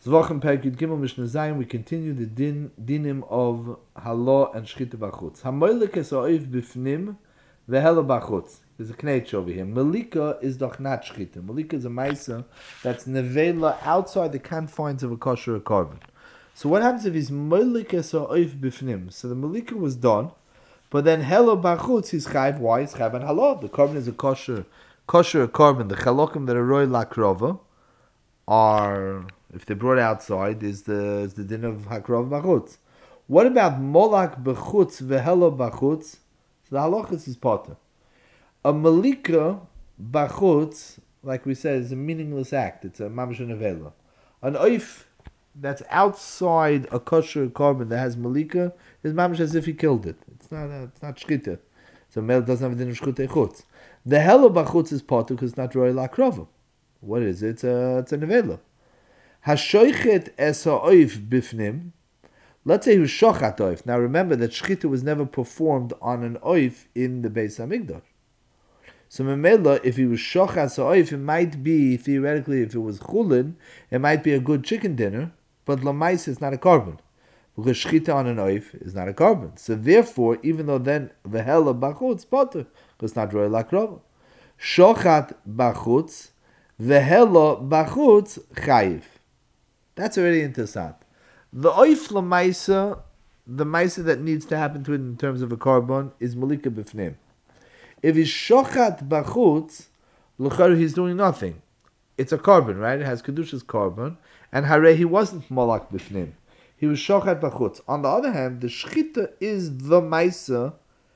Zvachim Perkid Gimel Mishnah Zayin, we continue the dinim of Halo and Shchita Bachutz. Hamoilik es ha'oif bifnim vehela bachutz. There's a knetch over here. Malika is doch not Shchita. Malika is a maisa that's nevela outside the confines of a kosher or carbon. So what happens if he's moilik es ha'oif bifnim? So the Malika was done, but then hela bachutz he's chayv. Why? He's chayv and halo. The carbon is a kosher or carbon. The chalokim that are roy lakrova are, if they're brought outside, is the din of hakrov bachutz. What about molak bechutz vehelo bachutz? So the halachas is potter. A malika bachutz, like we said, is a meaningless act. It's a mamash nevela. An oif that's outside a kosher carbon that has malika is mamash as if he killed it. It's not shchita. So male doesn't have a din of shchutei chutz. The helo bachutz is potter because it's not roy lakrova. What is it? It's a nevela. Hashoichet es ha'oif bifnim. Let's say he was shochat oif. Now remember that shchita was never performed on an oif in the Beis Hamikdash. So memela, if he was shochat ha'oif, it might be, theoretically, if it was chulin, it might be a good chicken dinner, but lamais is not a carbon. Because shchita on an oif is not a carbon. So therefore, even though then vehela bachutz potter, because it's not roy lakrova. Shochat bachutz, vehela bachutz chayiv. That's already interessant. The oif lamaisa, the maisa that needs to happen to it in terms of a carbon, is malika bifnim. If he's shochat bachutz, l'char he's doing nothing. It's a carbon, right? It has kedusha's carbon, and hare he wasn't malak bifnim. He was shochat bachutz. On the other hand, the shchita is the maisa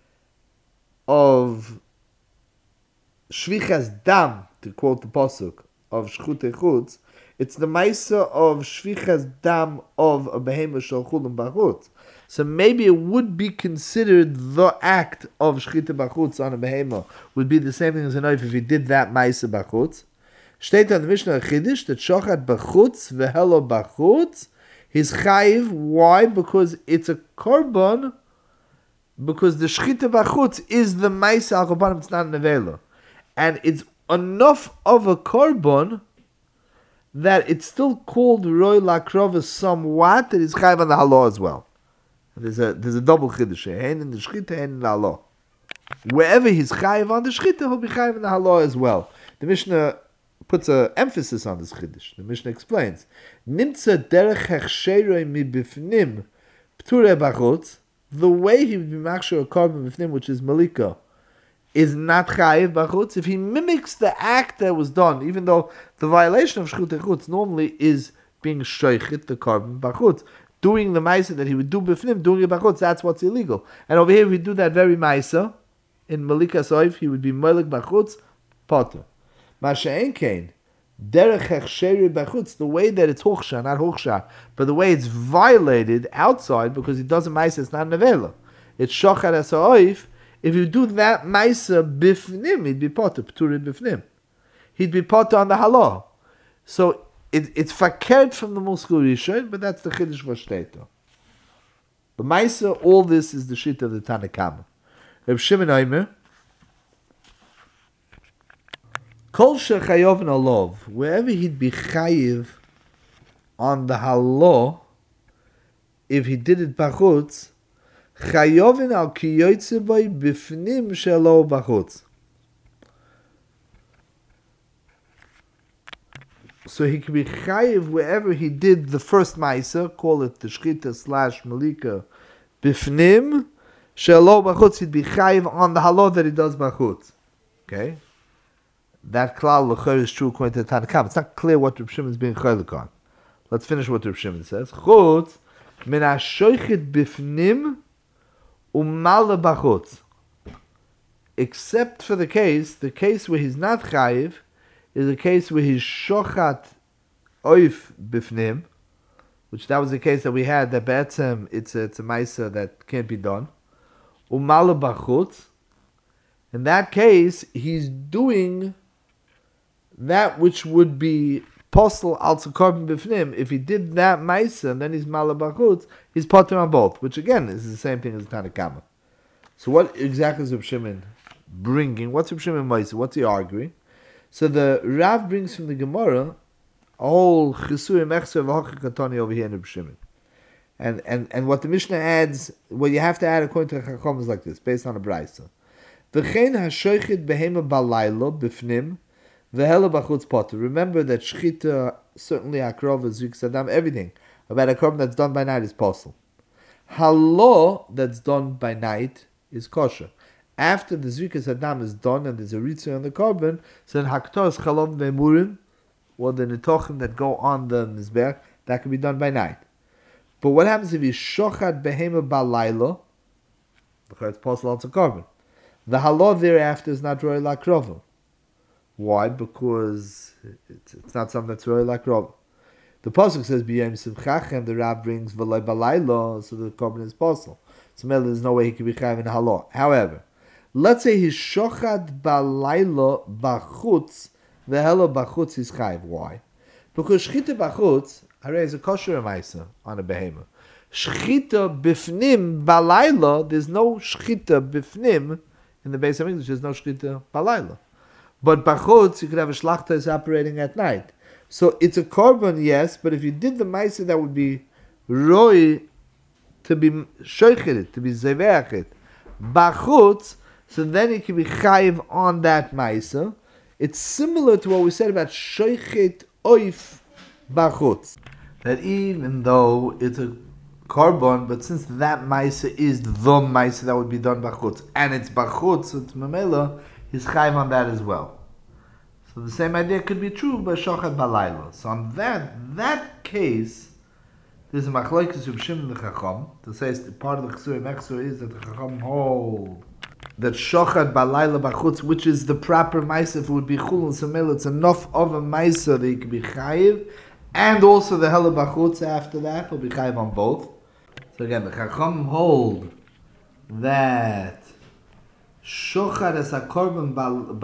of shvichas dam, to quote the pasuk of shchutei chutz. It's the maisa of shvichas dam of a behemoth shel chulim bachutz. So maybe it would be considered the act of shchita bachutz on a behemoth would be the same thing as an oif if he did that maisa bachutz. Steht on the Mishnah Chiddush that shochat bachutz vehelo bachutz is chayiv. Why? Because it's a korban. Because the shchita bachutz is the maisa al korban. It's not nevela, and it's enough of a korban that it's still called roy lakrova somewhat, that is chayiv on the halaw as well. There's a double chiddush, hen in the shchita, hen in the halaw. Wherever he's chayiv on the shchita, he'll be chayiv in the halaw as well. The Mishnah puts an emphasis on this chiddush. The Mishnah explains, nimtza derech hechsheroi mi bifnim p'turei bachutz. The way he would be makshor a carbon bifnim, which is malika, is not chayiv bachutz if he mimics the act that was done, even though the violation of shchutei chutz normally is being shoichet the carbon bachutz, doing the maisa that he would do b'fnim, doing it bachutz. That's what's illegal. And over here we do that very maisa in malika soif. He would be molik bachutz potter. Masha'en kain derech hechsheri bachutz, the way that it's hochsha, not hochsha, but the way it's violated outside because he does a maisa, it's not nevela. It's shochat as ha'oif. If you do that maisa bifnim, he'd be potter, p'turid bifnim. He'd be potter on the halaw. So it's fakert from the muskul rishon, but that's the chiddush v'shteito. The maisa, all this is the shit of the Tanakama. Reb Shimon Omer, kol shechayov alov, wherever he'd be chayiv on the halaw, if he did it bachutz, chayovin al kiyoytze boy bifnim shelo bachutz. So he can be chayiv wherever he did the first ma'isa, call it the shchita / malika bifnim shelo bachutz. He'd be chayiv on the halaw that he does bachutz. Okay, that klal l'chor is true according to the Tanakam. It's not clear what Reb Shimon is being chaylik on. Let's finish what Reb Shimon says. Chutz min hashoichet bifnim umala bachutz. Except for the case where he's not chayiv, is a case where he's shochat oif bifnim, which that was the case that we had, that be'etzem, it's a maisa that can't be done. Umala bachutz. In that case, he's doing that which would be postel al carbon bifnim. If he did that maisa and then he's mala bachutz, he's potter on both, which again is the same thing as Tanakama. So what exactly is Reb Shimon bringing? What's Reb Shimon maisa? What's he arguing? So the Rav brings from the Gemara whole Chisurim Echser V'Hocha Katoni over here in Reb Shimon. And what the Mishnah adds, what you have to add according to Chacham is like this, based on a brayso. V'chein hashoichet behema balaylo b'fnim v'hela b'chutz potter. Remember that shchita, certainly akrov, zrik sadam, everything about a korban that's done by night is possible. Halo that's done by night is kosher. After the zrikas adam is done and there's a ritzah on the korban, so then haktos chalom ve'murim, or the netochim that go on the mizbeach, that can be done by night. But what happens if you shochad behema balaylo? Because it's possible also korban. The halo thereafter is not roy lakrova. Why? Because it's not something that's roy lakrova. The pasuk says b'yom simchachem. The Rav brings v'loy balaylo, so the korban is possible. So there's no way he could be chayav in halo. However, let's say he's shochad balaylo bachutz, v'helo bachutz is chayav. Why? Because shchita bachutz is a kosher ma'isa on a behemoth. Shchita bifnim balaylo, there's no shchita bifnim in the base of English. There's no shchita balaylo. But bachutz, you could have a shlachta is operating at night. So it's a korban, yes, but if you did the ma'isa, that would be roi to be shoichet, to be zeveachet. Bachutz, so then it can be chayiv on that ma'isa. It's similar to what we said about shoichet oif bachutz. That even though it's a korban, but since that ma'isa is the ma'isa that would be done bachutz, and it's bachutz, so it's memela, he's chayiv on that as well. So the same idea could be true by shochad balaylo. So on that case, there's a machlokes Reb Shimon and the Chacham. To say part of the Chisurim Echser is that the Chacham hold that shochad balaylo bachutz, which is the proper ma'isa, if it would be chul and samel, it's enough of a ma'isa that you can be chayiv, and also the hela bachutz after that will be chayiv on both. So again, the Chacham hold that shochad as a korban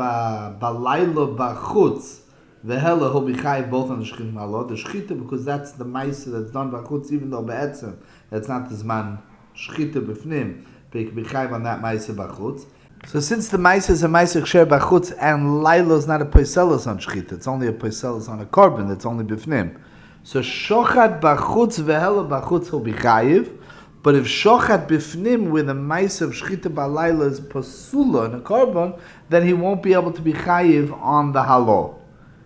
balaylo bachutz, the hela will be chayiv both on the shchita malot, the shchita, because that's the ma'isa that's done bachutz, even though be'etzem that's not the zman shchita b'fnim, but you can be chayiv on that ma'isa bachutz. So since the ma'isa is a ma'isa ksher bachutz and lailo is not a poiselos on shchita, it's only a poiselos on a korban, it's only b'fnim. So shochad bachutz v'hela bachutz will be chayiv. But if shochad bifnim with a ma'isa of shchita balayla is pasula in a korban, then he won't be able to be chayiv on the halo.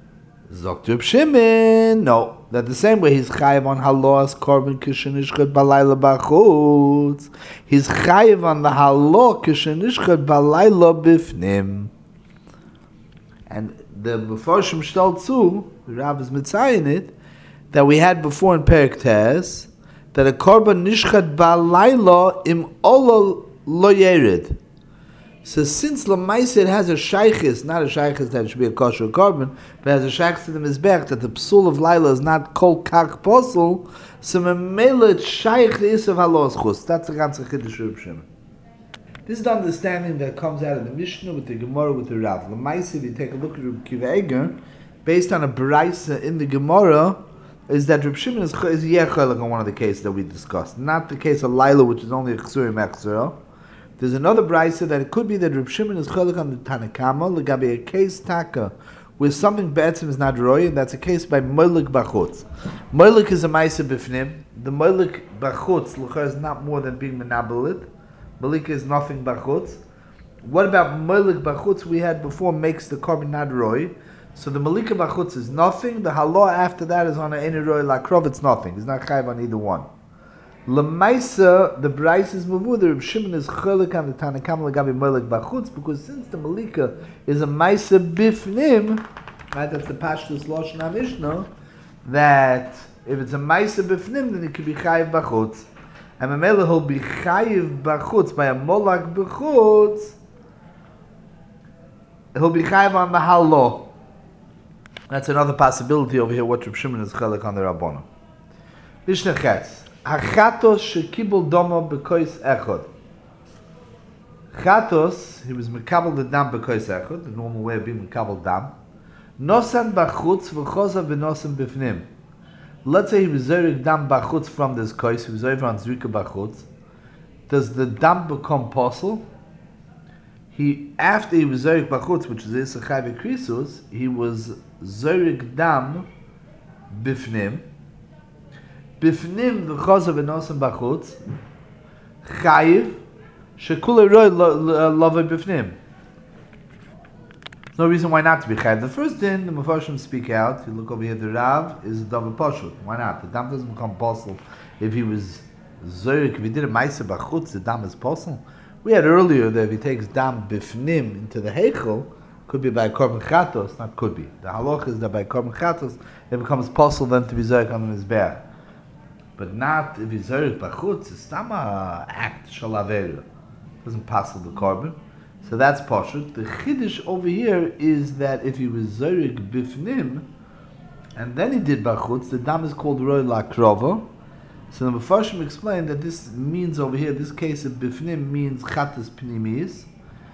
Zok Reb Shimon, no, that the same way he's chayiv on halo as korban kishenishchad balayla bachutz, he's chayiv on the halo kishenishchad balayla bifnim. And the Mefarshim shtel tzu, the Rav is mitzayin it, that we had before in Perek Tes, that a korban nishchad balayla im ola lo yerid. So since Lamaisa it has a shaykhis, not a shaykhis that it should be a kosher korban, but has a shaykhis to the mizbech, that the psul of Laila is not kol kach posel, so memela it's shaykh the is of halos chus. That's the ganze chiddush Reb Shimon. This is the understanding that comes out of the Mishnah with the Gemara with the Rav. Lamaisa, if you take a look at Reb Kiva Eger, based on a braysa in the Gemara, is that Reb Shimon is yechelek on one of the cases that we discussed. Not the case of Laila, which is only a Chsurim Echzera. There's another brayso that it could be that Reb Shimon is chelek on the Tanakama, legabe a case taka, where something be'etzim is not roy, and that's a case by Molik Bachutz. Molik is a ma'isa b'fnim. The Molik Bachutz, l'chor, is not more than being menabelit. Molik is nothing Bachutz. What about Molik Bachutz we had before makes the korban not roy? So the Malika Bachutz is nothing. The Halo after that is on an Eniroy Lakrov, it's nothing. It's not Chayv on either one. Lemaisa, the Bryce is Mavu, the Reb Shimon is Chelik on the Tanakam Lagabi Molik Bachutz, because since the Malika is a Maisa Bifnim, right, that's the Pashtus Lashon HaMishnah, that if it's a Maisa Bifnim, then it could be Chayv Bachutz. And Mamela will be Chayv Bachutz by a Molak Bachutz, he'll be Chayv on the Halo. That's another possibility over here, what Reb Shimon is chelik on the Rabbanon. Mishnah Chetz. Hachatos shekibel domo b'kois echod. Chatos, he was mekabel the dam b'kois echod, the normal way of being mekabel dam. Nosan b'chutz v'choza v'nosan b'fnim. Let's say he was zorik dam b'chutz from this kois, he was over on zrika b'chutz. Does the dam become possible? After he was zorik b'chutz, which is Isachai v'krisus, he was zorik dam bifnim. Bifnim v'chosav v'nosam b'chutz. Chayiv shekule roi love bifnim. There's no reason why not to be chayiv. The first din, the Mefarshim speak out. If you look over here, the Rav is a double pashut. Why not? The dam doesn't become possible if he was zorik. If he did a ma'aser b'chutz, the dam is possible. We had earlier that if he takes dam bifnim into the heichel, could be by korban chatos, not could be. The halach is that by korban chatos, it becomes possible then to be zorik on the mizbeach. But not if he's zorik b'chutz. It's not an act shalaveru. Doesn't pass the korban. So that's pashut. The chiddush over here is that if he was zorik bifnim, and then he did b'chutz, the dam is called roi lakrova. So the Mefarshim explained that this means over here, this case of bifnim means chatas pnimis,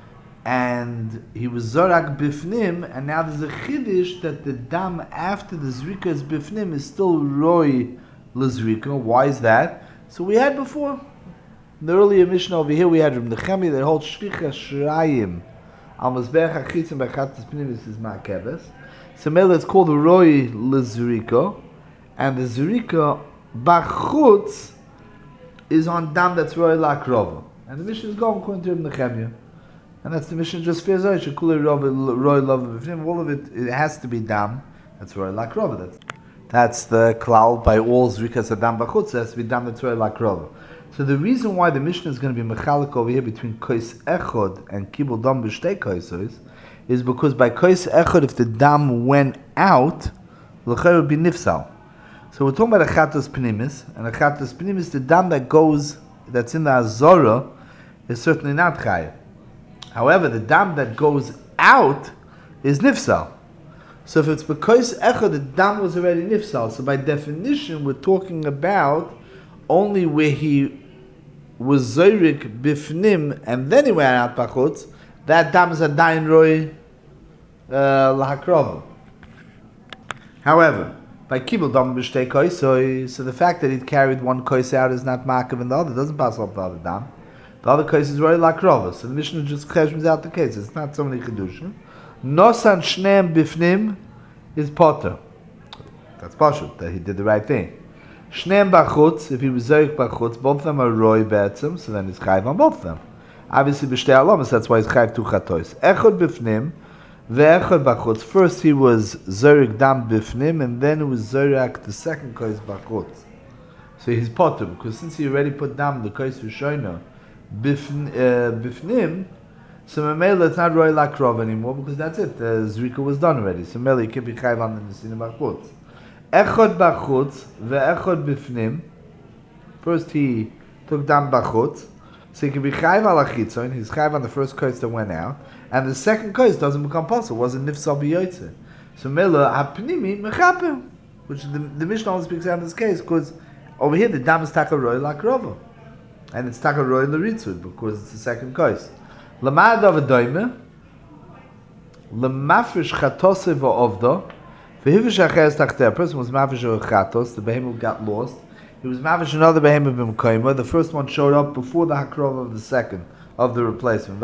and he was zorak bifnim, and now there's a chiddush that the dam after the zrika is bifnim is still roi lezrika. Why is that? So we had before. In the earlier mission over here, we had from the Chemi that holds shricha shrayim al mizbeach hachitzim by chatas pnimis is ma'keves. So mele it's called roi lezrika, and the zrika bachutz is on dam that's roi lakrova, and the mission is going according to the Chemi, and that's the mission just fears out shekule roi love b'fnim. All of it has to be dam that's roi lakrova. That's the klal by all zrikas adam bachutz. It has to be dam that's roi lakrova. So the reason why the Mishnah is going to be mechalik over here between kois echod and kibul dam b'shtei koisos is because by kois echod, if the dam went out, l'chayr would be nifsal. So we're talking about a chatos pnimis, and a chatos pnimis, the dam that's in the azora, is certainly not chayav. However, the dam that goes out is nifsal. So if it's kois echod, the dam was already nifsal. So by definition, we're talking about only where he was zorik bifnim and then he went out bachutz, that dam is a dain roi lahakrov. However, by kibul dam b'shtei koisoi, so the fact that he carried one kois out is not makav and the other doesn't pass off the other dam. The other kois is roi lahakrov. So the Mishnah just cheshmes out the case. It's not so many kedushin. Nosan shneim bifnim is potter. That's pashut, that he did the right thing. Shneim bachutz, if he was zorik bachutz, both of them are roi be'etzim, so then he's chayiv on both of them. Obviously, b'shtei alamas, that's why he's chayiv two chatois. Echod bifnim, ve'echod bachutz. First he was zorik dam bifnim, and then he was zorik the second kois bachutz. So he's potter, because since he already put dam the kois rishono bifnim, so memela it's not roi lakrov anymore, because that's it. The zrika was done already. So memela he can be chayiv on the nesina bachutz. Echod bachutz ve'echod bifnim. First he took dam bachutz, so he can be chayiv al achitzon. He's chayiv on the first kois that went out, and the second kois doesn't become possible. Wasn't nifsal b'yoytze. So mila hapnimi mechapim, which the Mishnah only speaks out in this case because over here the dam is taka roi lakrova, and it's taka roi l'ritzud because it's the second kois. Lamad of a doime, lemafresh chatose va'ovda. A person was mavish or chatos, the behemoth got lost. He was mavish another behemoth b'mkoyma. The first one showed up before the hakrov of the second, of the replacement.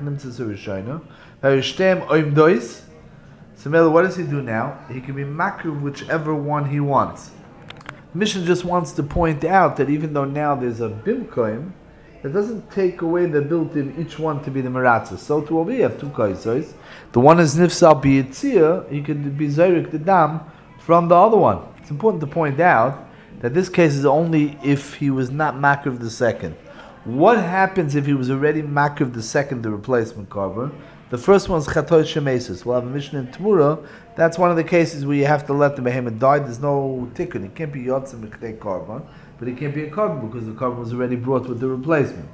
So what does he do now? He can be makruv whichever one he wants. The Mishnah just wants to point out that even though now there's a bimkoim, it doesn't take away the ability of each one to be the meratzah. So to over here, you have two kaisos. The one is nifsal biyitzir, he could be zorik the dam from the other one. It's important to point out that this case is only if he was not makriv the second. What happens if he was already makriv the second, the replacement korban? The first one's chatoy shemesis. We'll have a mission in Tmura. That's one of the cases where you have to let the behemoth die. There's no tikkun. It can't be yotzim b'chtei korban, but it can't be a korban because the korban was already brought with the replacement.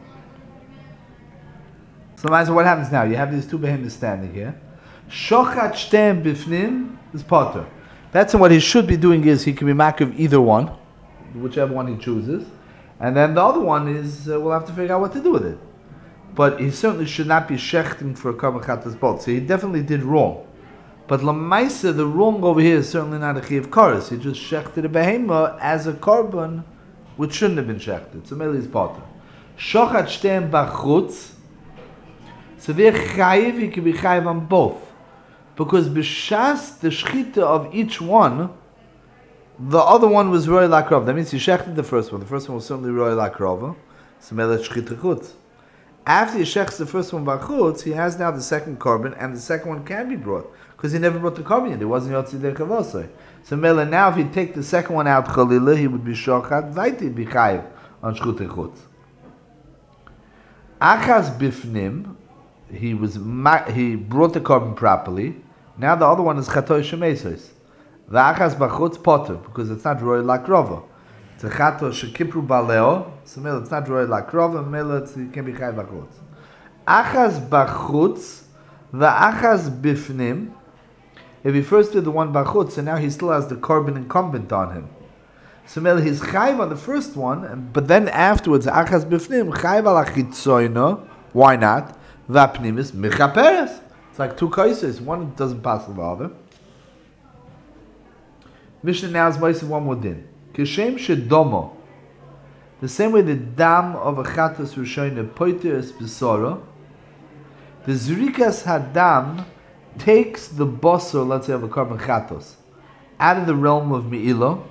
So what happens now? You have these two behemoths standing here. Shochat shtem bifnim is potter. That's what he should be doing is he can be makriv either one, whichever one he chooses, and then the other one is we'll have to figure out what to do with it. But he certainly should not be shechting for a korban chatas both. So he definitely did wrong. But lamaisa, the wrong over here is certainly not a chiyav kares. He just shechted a behema as a korban which shouldn't have been shechted. So mele is potter. Shochat shtem bachutz. So they're chayiv. He can be chayiv on both, because b'shas the shchita of each one, the other one was Roy Lakrov. That means he shechted the first one. The first one was certainly Roy Lakrova. So Melech Shchit Chutz. After he shechts the first one Bachutz, he has now the second carbon, and the second one can be brought. Because he never brought the carbon yet. It wasn't Yotzi Der Chavosai. So Melech, now if he'd take the second one out Chalila, he would be Shochat, Vaiti be Chayiv on Shchut Chutz. Achaz Bifnim, he brought the carbon properly. Now the other one is Chatoy Shemesos. The Achaz Bachutz Potter, because it's not Roy Lakrova. It's a Chato Shekipru Baleo, so Mela, it's not Roy Lakrova, Mela, it can be Chai Bachutz. Achaz Bachutz, the Achaz Bifnim, if he first did the one Bachutz, and now he still has the carbon incumbent on him. So Mela, he's Chayv on the first one, but then afterwards, Achaz Bifnim, Chayv al Achitzoino, why not? Vapnim is Michaperes. It's like two cases, one doesn't pass the other. Mishnah now is Moisef one more din. Kishem shedomo. The same way the dam of a chatas rishoyne poiter es besora, the zrikas hadam takes the bosor, let's say of a carbon chatos, out of the realm of me'ila.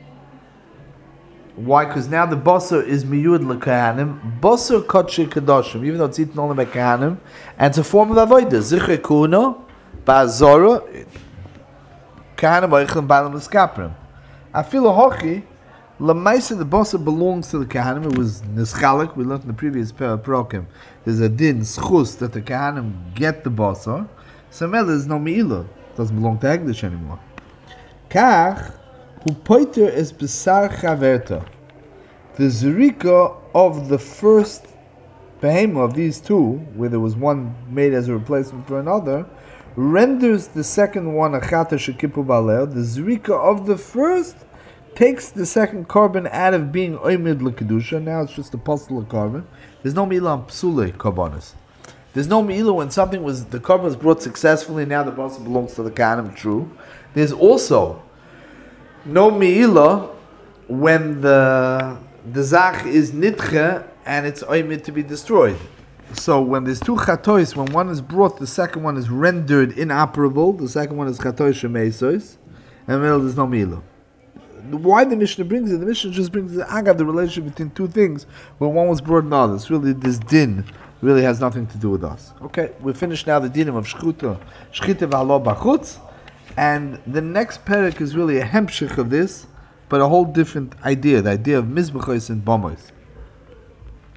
Why? Because now the bosor is miyud l'kahanim, bosor kodshe kadoshim, even though it's eaten only by kahanim, and it's a form of avodah. Zichrei kuno, ba'azora, kahanim oichlim ba'alam l'skaprim. Afilu hochi, lemaisa the bosser belongs to the kahanim. It was nischalik. We learned in the previous prokim. There's a din schus that the kahanim get the bosser. So there's no meila. It doesn't belong to Hegdish anymore. Kach hu poiter es besar chaverta. The zerika of the first behema of these two, where there was one made as a replacement for another, renders the second one a chata shekipu balel. The zrika of the first takes the second carbon out of being oimid l'kedusha. Now it's just a puzzle of carbon. There's no mi'ila on psule karbonis. There's no mi'ila when the carbon was brought successfully. Now the boss belongs to the kahanim. True. There's also no mi'ila when the zach is nitche and it's oimid to be destroyed. So when there's two chatois, when one is brought, the second one is rendered inoperable. The second one is chatois shemeisos, and there's no mi'ila. Why the Mishnah brings it? The Mishnah just brings the agav, the relationship between two things, when one was brought in others. Really, this din really has nothing to do with us. Okay, we finished now the dinim of shchita v'halo bachutz, and the next parak is really a hemshich of this, but a whole different idea, the idea of mizbachos and bomos.